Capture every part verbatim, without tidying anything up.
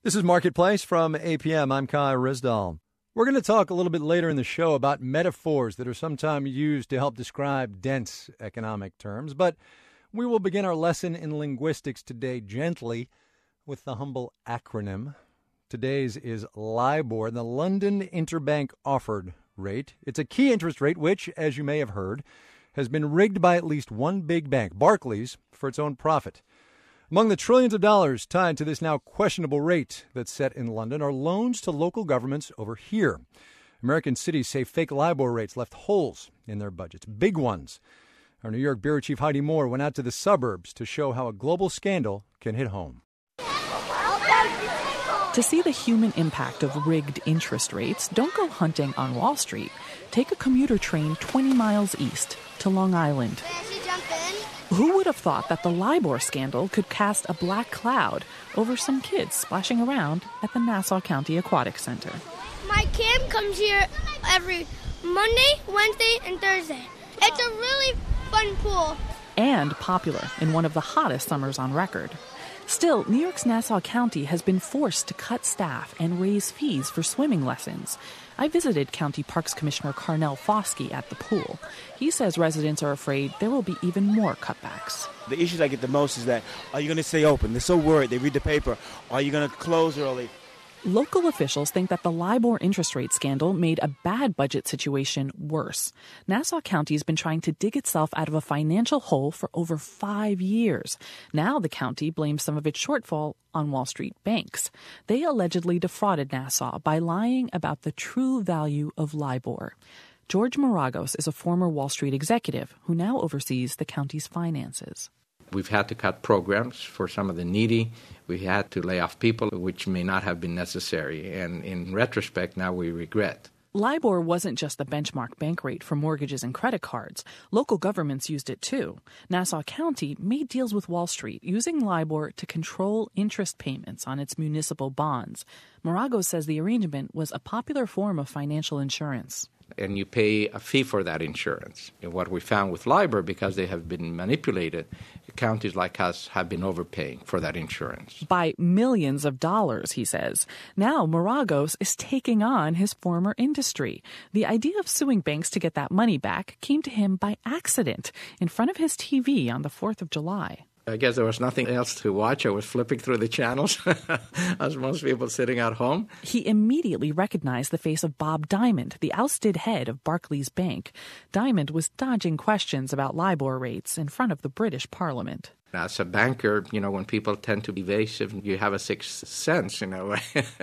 This is Marketplace from A P M. I'm Kai Risdall. We're going to talk a little bit later in the show about metaphors that are sometimes used to help describe dense economic terms, but we will begin our lesson in linguistics today gently with the humble acronym. Today's is LIBOR, the London Interbank Offered Rate. It's a key interest rate which, as you may have heard, has been rigged by at least one big bank, Barclays, for its own profit. Among the trillions of dollars tied to this now questionable rate that's set in London are loans to local governments over here. American cities say fake LIBOR rates left holes in their budgets, big ones. Our New York bureau chief Heidi Moore went out to the suburbs to show how a global scandal can hit home. To see the human impact of rigged interest rates, don't go hunting on Wall Street. Take a commuter train twenty miles east to Long Island. Who would have thought that the LIBOR scandal could cast a black cloud over some kids splashing around at the Nassau County Aquatic Center? My camp comes here every Monday, Wednesday, and Thursday. It's a really fun pool. And popular in one of the hottest summers on record. Still, New York's Nassau County has been forced to cut staff and raise fees for swimming lessons. I visited County Parks Commissioner Carnell Foskey at the pool. He says residents are afraid there will be even more cutbacks. The issues I get the most is that, are you going to stay open? They're so worried. They read the paper. Are you going to close early? Local officials think that the LIBOR interest rate scandal made a bad budget situation worse. Nassau County has been trying to dig itself out of a financial hole for over five years. Now the county blames some of its shortfall on Wall Street banks. They allegedly defrauded Nassau by lying about the true value of LIBOR. George Maragos is a former Wall Street executive who now oversees the county's finances. We've had to cut programs for some of the needy. We had to lay off people, which may not have been necessary. And in retrospect, now we regret. LIBOR wasn't just the benchmark bank rate for mortgages and credit cards. Local governments used it too. Nassau County made deals with Wall Street using LIBOR to control interest payments on its municipal bonds. Maragos says the arrangement was a popular form of financial insurance. And you pay a fee for that insurance. And what we found with LIBOR, because they have been manipulated, counties like us have been overpaying for that insurance. By millions of dollars, he says. Now Maragos is taking on his former industry. The idea of suing banks to get that money back came to him by accident in front of his T V on the fourth of July. I guess there was nothing else to watch. I was flipping through the channels, as most people sitting at home. He immediately recognized the face of Bob Diamond, the ousted head of Barclays Bank. Diamond was dodging questions about LIBOR rates in front of the British Parliament. As a banker, you know, when people tend to be evasive, you have a sixth sense, you know.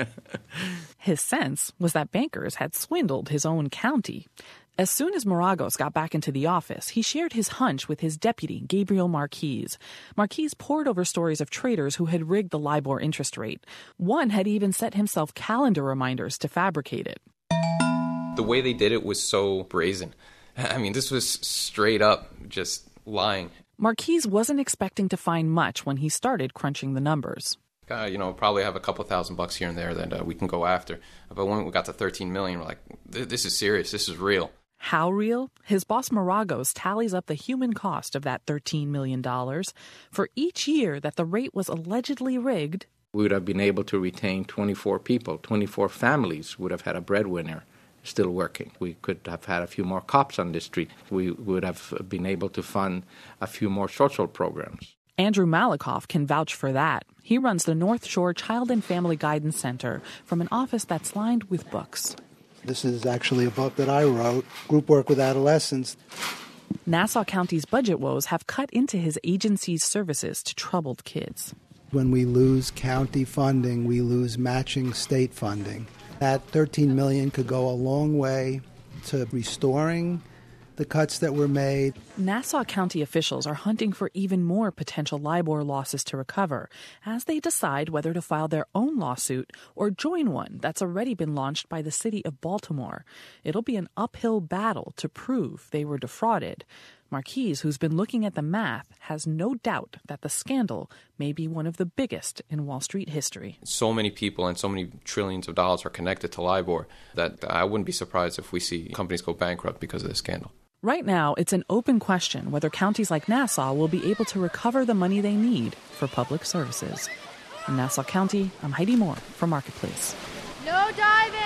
His sense was that bankers had swindled his own county. As soon as Maragos got back into the office, he shared his hunch with his deputy, Gabriel Marquise. Marquise pored over stories of traders who had rigged the LIBOR interest rate. One had even set himself calendar reminders to fabricate it. The way they did it was so brazen. I mean, this was straight up just lying. Marquise wasn't expecting to find much when he started crunching the numbers. Uh, you know, probably have a couple thousand bucks here and there that uh, we can go after. But when we got to thirteen million, we're like, this is serious. This is real. How real? His boss Maragos tallies up the human cost of that thirteen million dollars. For each year that the rate was allegedly rigged, we would have been able to retain twenty-four people, twenty-four families would have had a breadwinner still working. We could have had a few more cops on the street. We would have been able to fund a few more social programs. Andrew Malikoff can vouch for that. He runs the North Shore Child and Family Guidance Center from an office that's lined with books. This is actually a book that I wrote, Group Work with Adolescents. Nassau County's budget woes have cut into his agency's services to troubled kids. When we lose county funding, we lose matching state funding. That thirteen million dollars could go a long way to restoring the cuts that were made. Nassau County officials are hunting for even more potential LIBOR losses to recover as they decide whether to file their own lawsuit or join one that's already been launched by the city of Baltimore. It'll be an uphill battle to prove they were defrauded. Marquise, who's been looking at the math, has no doubt that the scandal may be one of the biggest in Wall Street history. So many people and so many trillions of dollars are connected to LIBOR that I wouldn't be surprised if we see companies go bankrupt because of this scandal. Right now, it's an open question whether counties like Nassau will be able to recover the money they need for public services. In Nassau County, I'm Heidi Moore for Marketplace. No diving!